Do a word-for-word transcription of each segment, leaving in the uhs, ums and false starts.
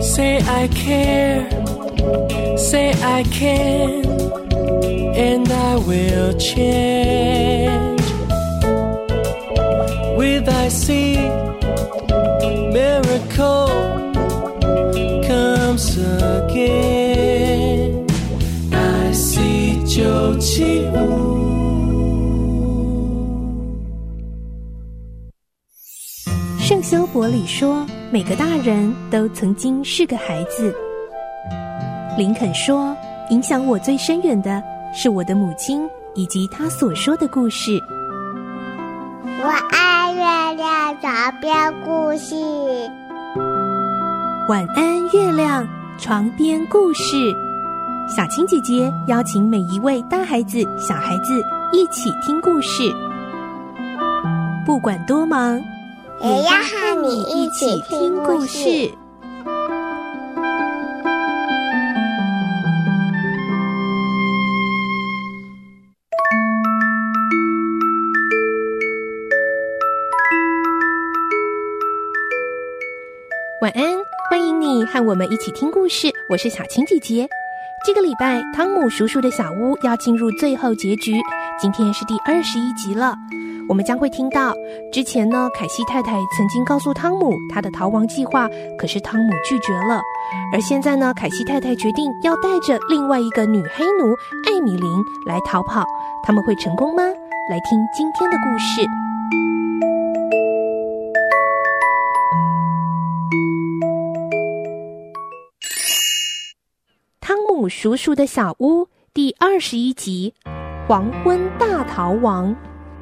Say I care, say I can, and I will change. With I see miracle comes again. I see 九七五。 圣修伯里说，每个大人都曾经是个孩子。林肯说，影响我最深远的是我的母亲以及她所说的故事。 我爱月亮床边故事。 晚安，月亮床边故事。小青姐姐邀请每一位大孩子、小孩子一起听故事，不管多忙， 也要和你一起听故事。 晚安，欢迎你和我们一起听故事，我是小青姐姐。这个礼拜汤姆叔叔的小屋要进入最后结局，今天是第二十一集了。我们将会听到之前呢，凯西太太曾经告诉汤姆她的逃亡计划，可是汤姆拒绝了。而现在呢，凯西太太决定要带着另外一个女黑奴艾米琳来逃跑，他们会成功吗？来听今天的故事。汤姆叔叔的小屋第二十一集，黄昏大逃亡。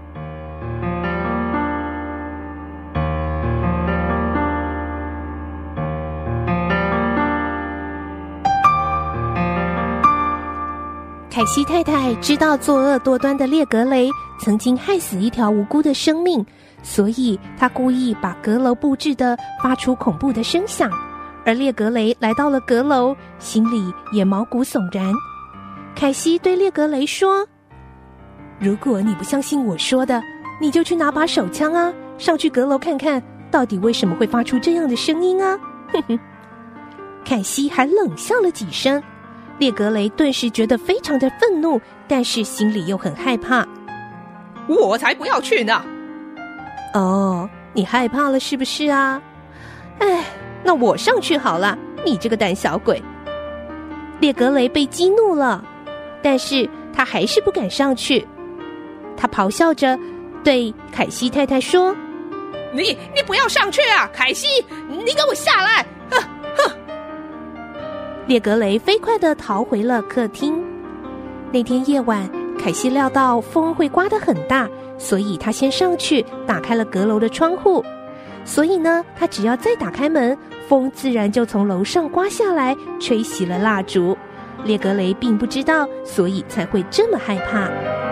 凯西太太知道作恶多端的列格雷曾经害死一条无辜的生命，所以她故意把阁楼布置得发出恐怖的声响。而列格雷来到了阁楼，心里也毛骨悚然。凯西对列格雷说，如果你不相信我说的，你就去拿把手枪啊，上去阁楼看看到底为什么会发出这样的声音啊。哼哼。凯西还冷笑了几声，列格雷顿时觉得非常的愤怒，但是心里又很害怕。 我才不要去呢。 哦，你害怕了是不是啊？哎，那我上去好了，你这个胆小鬼。列格雷被激怒了，但是他还是不敢上去。他咆哮着对凯西太太说， 你你不要上去啊，凯西，你给我下来。哼哼。 列格雷飞快地逃回了客厅。那天夜晚，凯西料到风会刮得很大，所以他先上去打开了阁楼的窗户。所以呢，他只要再打开门，风自然就从楼上刮下来，吹熄了蜡烛。列格雷并不知道，所以才会这么害怕。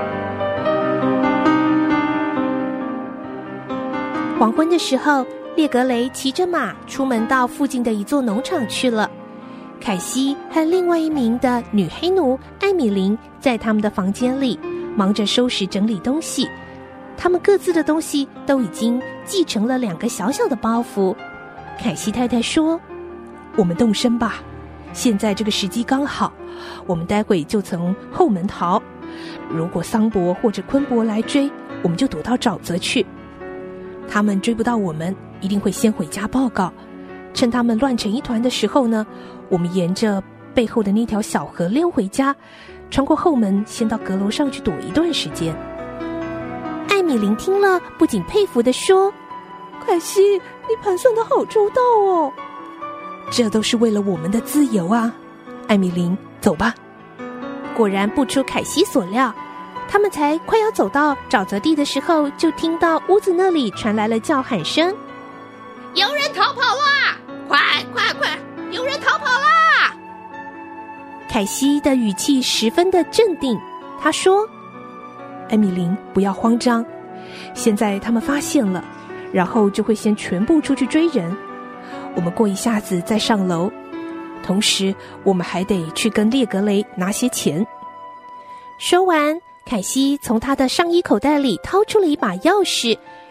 黄昏的时候，列格雷骑着马出门到附近的一座农场去了。凯西和另外一名的女黑奴艾米琳在他们的房间里忙着收拾整理东西，他们各自的东西都已经系成了两个小小的包袱。凯西太太说，我们动身吧，现在这个时机刚好，我们待会就从后门逃，如果桑伯或者昆伯来追，我们就躲到沼泽去，他们追不到我们，一定会先回家报告。趁他们乱成一团的时候呢，我们沿着背后的那条小河溜回家，穿过后门，先到阁楼上去躲一段时间。艾米琳听了，不仅佩服地说，凯西，你盘算得好周到哦。这都是为了我们的自由啊。艾米琳，走吧。果然不出凯西所料，他们才快要走到沼泽地的时候，就听到屋子那里传来了叫喊声， 有人逃跑啦！快快快，有人逃跑啦！ 凯西的语气十分的镇定，他说，艾米琳，不要慌张，现在他们发现了，然后就会先全部出去追人，我们过一下子再上楼，同时我们还得去跟列格雷拿些钱。说完，凯西从他的上衣口袋里掏出了一把钥匙，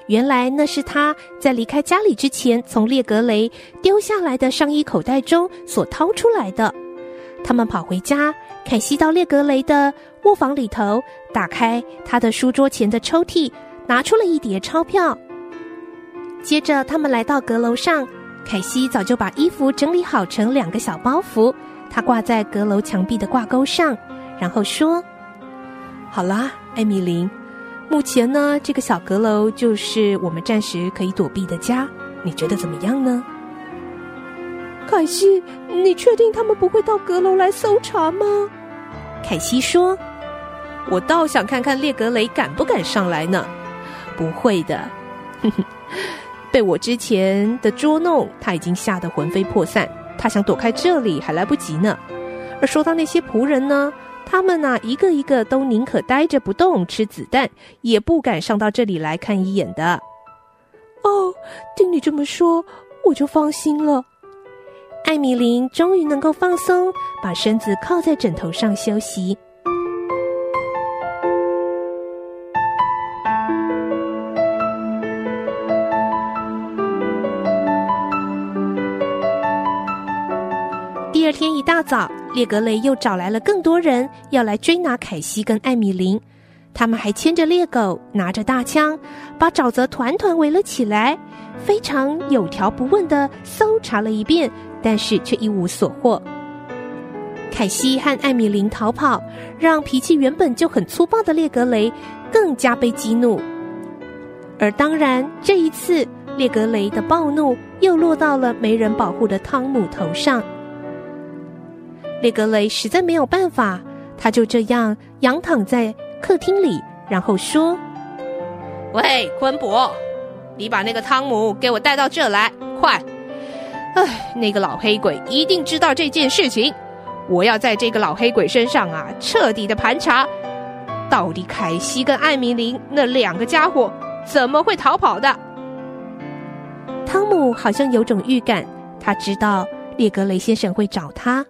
原来那是他在离开家里之前从列格雷丢下来的上衣口袋中所掏出来的。他们跑回家，凯西到列格雷的卧房里头，打开他的书桌前的抽屉，拿出了一叠钞票。接着他们来到阁楼上，凯西早就把衣服整理好成两个小包袱，他挂在阁楼墙壁的挂钩上，然后说：好啦，艾米琳，目前呢，这个小阁楼就是我们暂时可以躲避的家，你觉得怎么样呢？凯西，你确定他们不会到阁楼来搜查吗？凯西说：我倒想看看列格雷敢不敢上来呢。不会的，哼哼，被我之前的捉弄，他已经吓得魂飞魄散，他想躲开这里还来不及呢。而说到那些仆人呢，他们啊，一个一个都宁可待着不动吃子弹，也不敢上到这里来看一眼的。哦，听你这么说，我就放心了。艾米琳终于能够放松，把身子靠在枕头上休息。第二天一大早，列格雷又找来了更多人，要来追拿凯西跟艾米琳。他们还牵着猎狗，拿着大枪，把沼泽团团围了起来，非常有条不紊地搜查了一遍，但是却一无所获。凯西和艾米琳逃跑，让脾气原本就很粗暴的列格雷更加被激怒。而当然，这一次列格雷的暴怒又落到了没人保护的汤姆头上。列格雷实在没有办法，他就这样仰躺在客厅里，然后说：喂，昆博，你把那个汤姆给我带到这来，快！唉，那个老黑鬼一定知道这件事情，我要在这个老黑鬼身上啊，彻底的盘查，到底凯西跟艾米琳那两个家伙怎么会逃跑的？汤姆好像有种预感，他知道列格雷先生会找他。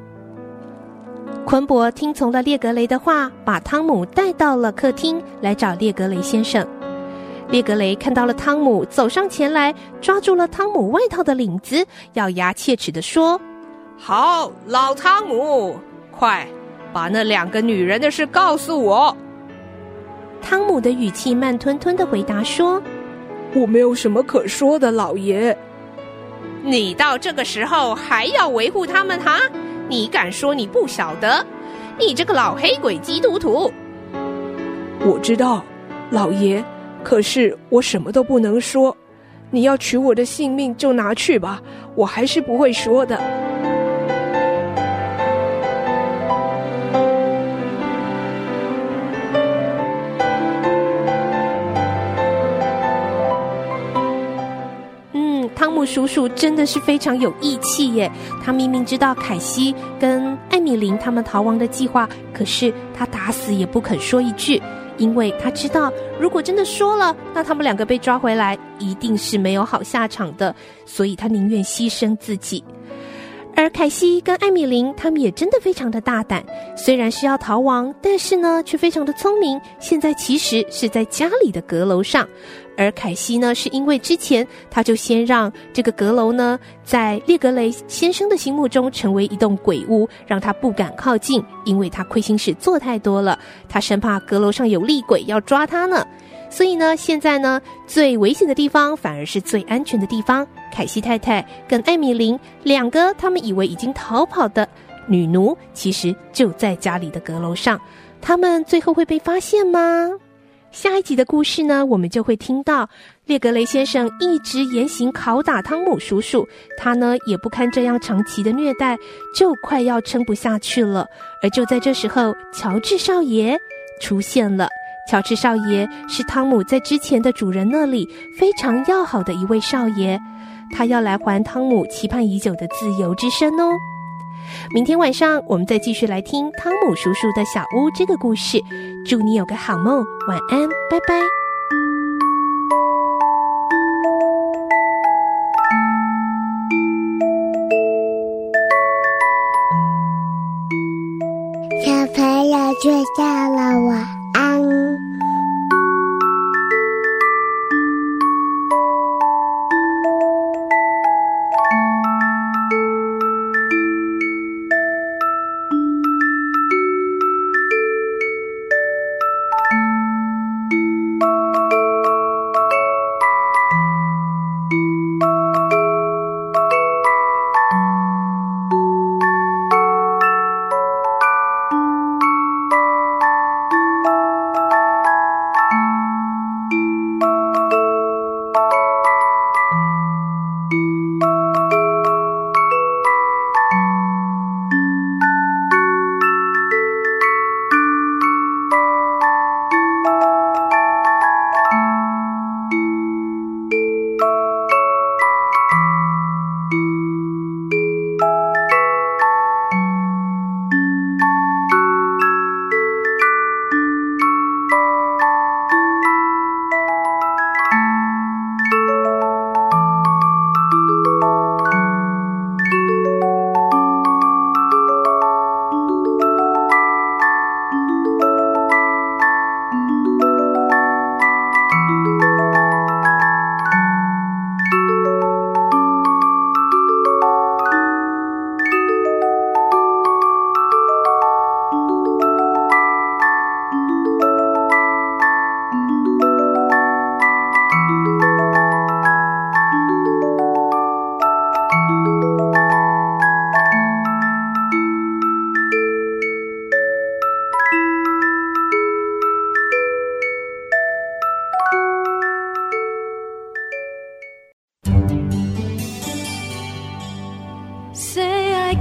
昆博听从了列格雷的话，把汤姆带到了客厅来找列格雷先生。列格雷看到了汤姆，走上前来，抓住了汤姆外套的领子，咬牙切齿地说：好，老汤姆，快把那两个女人的事告诉我。汤姆的语气慢吞吞地回答说：我没有什么可说的，老爷。你到这个时候还要维护他们哈？你敢说你不晓得？你这个老黑鬼基督徒！我知道，老爷，可是我什么都不能说。你要取我的性命就拿去吧，我还是不会说的。汤姆叔叔真的是非常有义气耶，他明明知道凯西跟艾米琳他们逃亡的计划，可是他打死也不肯说一句，因为他知道如果真的说了，那他们两个被抓回来一定是没有好下场的，所以他宁愿牺牲自己。而凯西跟艾米琳他们也真的非常的大胆，虽然是要逃亡，但是呢却非常的聪明，现在其实是在家里的阁楼上。而凯西呢，是因为之前他就先让这个阁楼呢在列格雷先生的心目中成为一栋鬼屋，让他不敢靠近，因为他亏心事做太多了，他生怕阁楼上有厉鬼要抓他呢。所以呢，现在呢最危险的地方反而是最安全的地方。凯西太太跟艾米琳两个他们以为已经逃跑的女奴，其实就在家里的阁楼上，他们最后会被发现吗？下一集的故事呢，我们就会听到列格雷先生一直严刑拷打汤姆叔叔，他呢也不堪这样长期的虐待，就快要撑不下去了。而就在这时候，乔治少爷出现了。乔治少爷是汤姆在之前的主人那里非常要好的一位少爷，他要来还汤姆期盼已久的自由之身哦。明天晚上我们再继续来听汤姆叔叔的小屋这个故事，祝你有个好梦，晚安，拜拜。 小朋友睡觉了，晚安。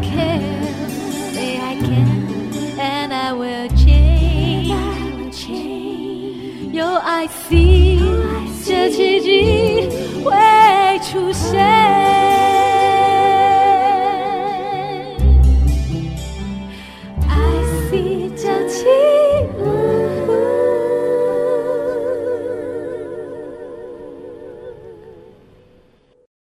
care, say I can, and I will change.有爱 see 这奇迹会出现。